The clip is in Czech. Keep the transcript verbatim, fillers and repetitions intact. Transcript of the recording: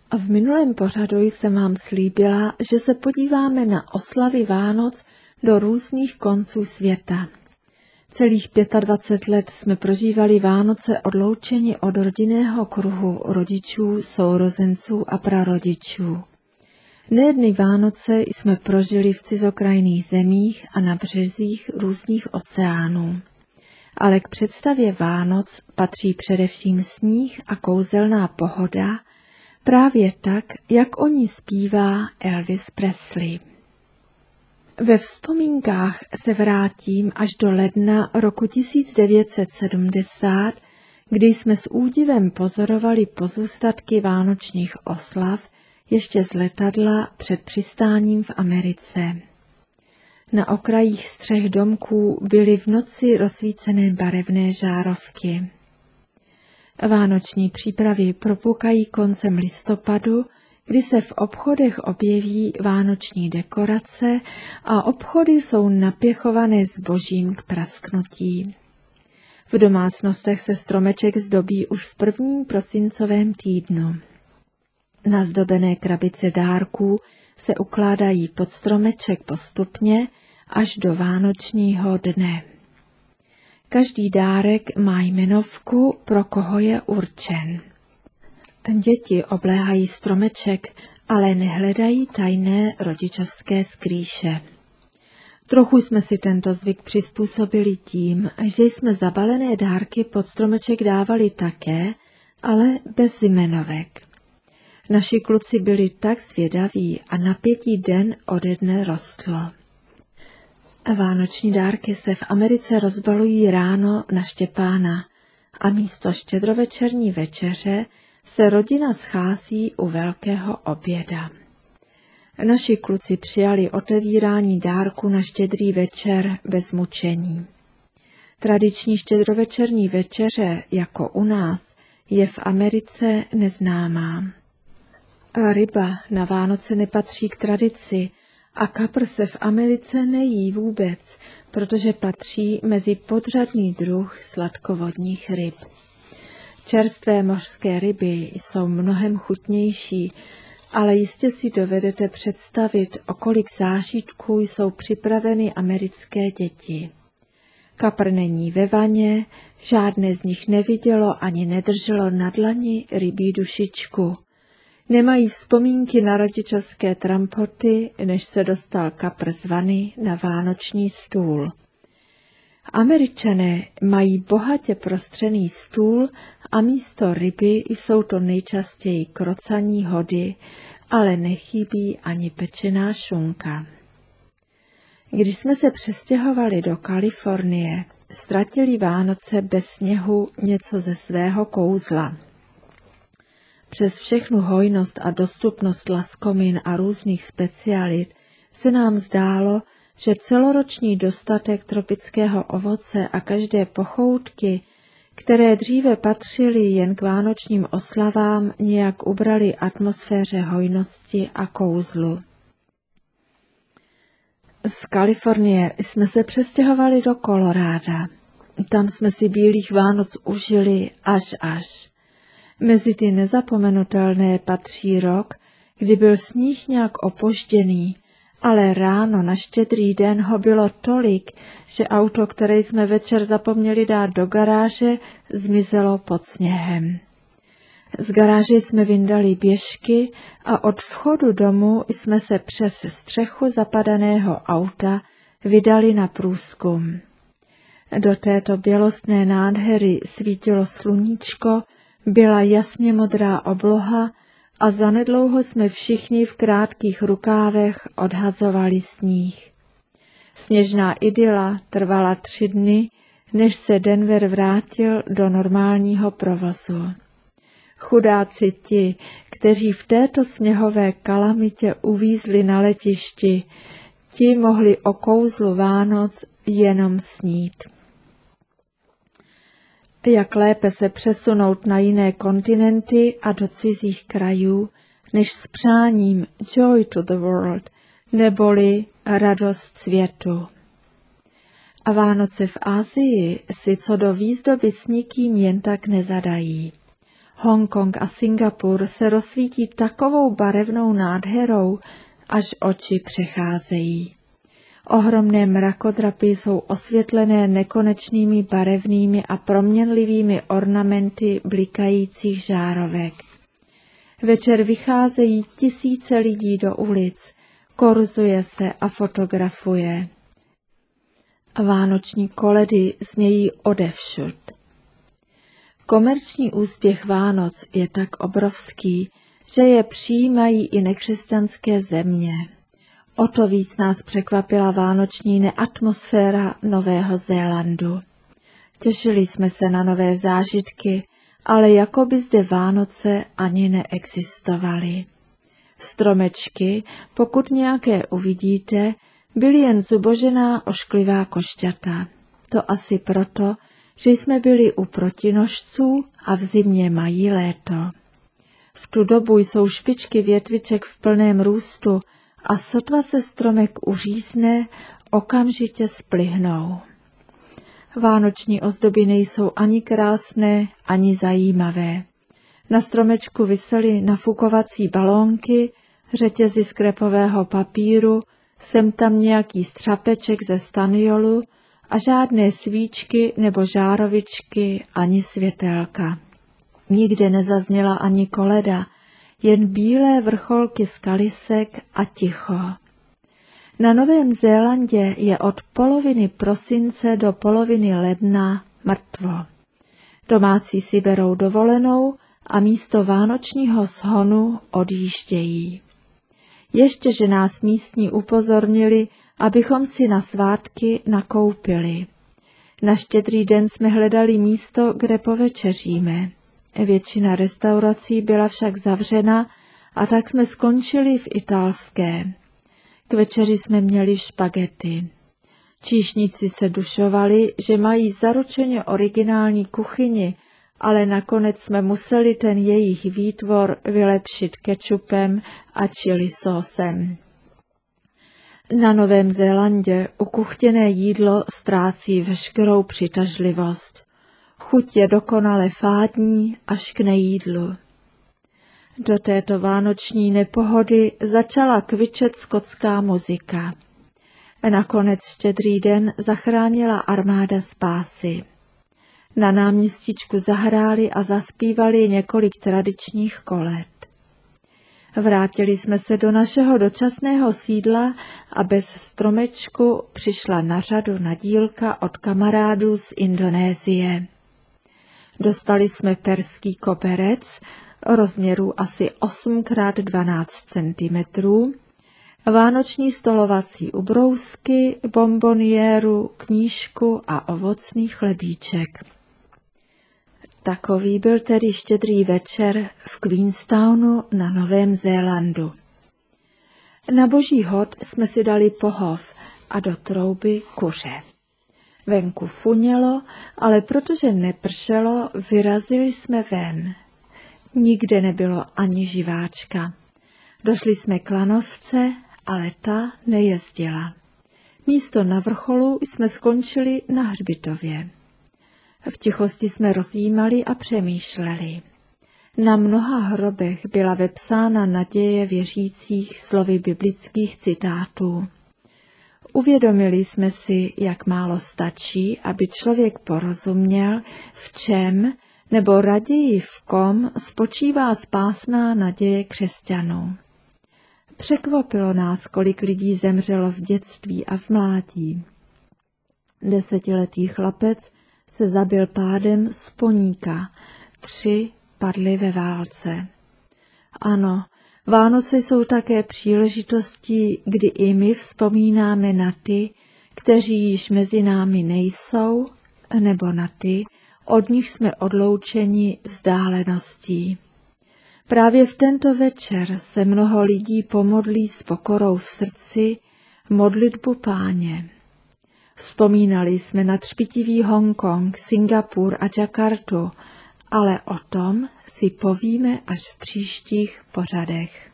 A v minulém pořadu jsem vám slíbila, že se podíváme na oslavy Vánoc do různých konců světa. Celých dvacet pět let jsme prožívali Vánoce odloučeni od rodinného kruhu rodičů, sourozenců a prarodičů. Nejedny Vánoce jsme prožili v cizokrajných zemích a na březích různých oceánů. Ale k představě Vánoc patří především sníh a kouzelná pohoda, právě tak, jak o ní zpívá Elvis Presley. Ve vzpomínkách se vrátím až do ledna roku tisíc devět set sedmdesát, kdy jsme s údivem pozorovali pozůstatky vánočních oslav ještě z letadla před přistáním v Americe. Na okrajích střech domků byly v noci rozsvícené barevné žárovky. Vánoční přípravy propukají koncem listopadu, kdy se v obchodech objeví vánoční dekorace a obchody jsou napěchované zbožím k prasknutí. V domácnostech se stromeček zdobí už v prvním prosincovém týdnu. Nazdobené krabice dárků se ukládají pod stromeček postupně až do vánočního dne. Každý dárek má jmenovku, pro koho je určen. Děti obléhají stromeček, ale nehledají tajné rodičovské skrýše. Trochu jsme si tento zvyk přizpůsobili tím, že jsme zabalené dárky pod stromeček dávali také, ale bez jmenovek. Naši kluci byli tak zvědaví a napětí den ode dne rostlo. Vánoční dárky se v Americe rozbalují ráno na Štěpána a místo štědrovečerní večeře se rodina schází u velkého oběda. Naši kluci přijali otevírání dárku na štědrý večer bez mučení. Tradiční štědrovečerní večeře, jako u nás, je v Americe neznámá. Ryba na Vánoce nepatří k tradici a kapr se v Americe nejí vůbec, protože patří mezi podřadný druh sladkovodních ryb. Čerstvé mořské ryby jsou mnohem chutnější, ale jistě si dovedete představit, o kolik zážitků jsou připraveny americké děti. Kapr není ve vaně, žádné z nich nevidělo ani nedrželo na dlani rybí dušičku. Nemají vzpomínky na rodičovské trampoty, než se dostal kapr z vany na vánoční stůl. Američané mají bohatě prostřený stůl a místo ryby jsou to nejčastěji krocaní hody, ale nechybí ani pečená šunka. Když jsme se přestěhovali do Kalifornie, ztratili Vánoce bez sněhu něco ze svého kouzla. Přes všechnu hojnost a dostupnost laskomin a různých specialit se nám zdálo, že celoroční dostatek tropického ovoce a každé pochoutky, které dříve patřily jen k vánočním oslavám, nějak ubrali atmosféře hojnosti a kouzlu. Z Kalifornie jsme se přestěhovali do Koloráda. Tam jsme si bílých Vánoc užili až až. Mezi ty nezapomenutelné patří rok, kdy byl sníh nějak opožděný, ale ráno na Štědrý den ho bylo tolik, že auto, které jsme večer zapomněli dát do garáže, zmizelo pod sněhem. Z garáže jsme vyndali běžky a od vchodu domu jsme se přes střechu zapadaného auta vydali na průzkum. Do této bělostné nádhery svítilo sluníčko, byla jasně modrá obloha a zanedlouho jsme všichni v krátkých rukávech odhazovali sníh. Sněžná idyla trvala tři dny, než se Denver vrátil do normálního provozu. Chudáci ti, kteří v této sněhové kalamitě uvízli na letišti, ti mohli o kouzlu Vánoc jenom snít. Jak lépe se přesunout na jiné kontinenty a do cizích krajů, než s přáním Joy to the World, neboli radost světu. A Vánoce v Asii si co do výzdoby s nikým jen tak nezadají. Hongkong a Singapur se rozsvítí takovou barevnou nádherou, až oči přecházejí. Ohromné mrakodrapy jsou osvětlené nekonečnými barevnými a proměnlivými ornamenty blikajících žárovek. Večer vycházejí tisíce lidí do ulic, korzuje se a fotografuje. A vánoční koledy znějí odevšud. Komerční úspěch Vánoc je tak obrovský, že je přijímají i nekřesťanské země. O to víc nás překvapila vánoční neatmosféra Nového Zélandu. Těšili jsme se na nové zážitky, ale jako by zde Vánoce ani neexistovaly. Stromečky, pokud nějaké uvidíte, byly jen zubožená ošklivá košťata. To asi proto, že jsme byli u protinožců a v zimě mají léto. V tu dobu jsou špičky větviček v plném růstu a sotva se stromek uřízne, okamžitě splyhnou. Vánoční ozdoby nejsou ani krásné, ani zajímavé. Na stromečku visely nafukovací balónky, řetězy z krepového papíru, sem tam nějaký střapeček ze staniolu a žádné svíčky nebo žárovičky ani světelka. Nikde nezazněla ani koleda, jen bílé vrcholky skalisek a ticho. Na Novém Zélandě je od poloviny prosince do poloviny ledna mrtvo. Domácí si berou dovolenou a místo vánočního shonu odjíždějí. Ještě, že nás místní upozornili, abychom si na svátky nakoupili. Na Štědrý den jsme hledali místo, kde povečeříme. Většina restaurací byla však zavřena a tak jsme skončili v italské. K večeři jsme měli špagety. Číšníci se dušovali, že mají zaručeně originální kuchyni, ale nakonec jsme museli ten jejich výtvor vylepšit kečupem a chili sósem. Na Novém Zélandě ukuchtěné jídlo ztrácí veškerou přitažlivost. Chuť je dokonale fádní až k nejídlu. Do této vánoční nepohody začala kvičet skotská muzika. Nakonec Štědrý den zachránila armáda spásy. Na náměstíčku zahráli a zaspívali několik tradičních koled. Vrátili jsme se do našeho dočasného sídla a bez stromečku přišla na řadu nadílka od kamarádů z Indonésie. Dostali jsme perský koberec, rozměru asi osm krát dvanáct centimetrů, vánoční stolovací ubrousky, bomboniéru, knížku a ovocný chlebíček. Takový byl tedy štědrý večer v Queenstownu na Novém Zélandu. Na boží hod jsme si dali pohov a do trouby kuře. Venku funělo, ale protože nepršelo, vyrazili jsme ven. Nikde nebylo ani živáčka. Došli jsme k lanovce, ale ta nejezdila. Místo na vrcholu jsme skončili na hřbitově. V tichosti jsme rozjímali a přemýšleli. Na mnoha hrobech byla vepsána naděje věřících slovy biblických citátů. Uvědomili jsme si, jak málo stačí, aby člověk porozuměl, v čem nebo raději v kom spočívá spásná naděje křesťanů. Překvapilo nás, kolik lidí zemřelo v dětství a v mládí. Desetiletý chlapec se zabil pádem z poníka, tři padli ve válce. Ano, Vánoce jsou také příležitostí, kdy i my vzpomínáme na ty, kteří již mezi námi nejsou, nebo na ty, od nich jsme odloučeni vzdáleností. Právě v tento večer se mnoho lidí pomodlí s pokorou v srdci modlitbu Páně. Vzpomínali jsme na třpitivý Hongkong, Singapur a Jakartu, ale o tom si povíme až v příštích pořadech.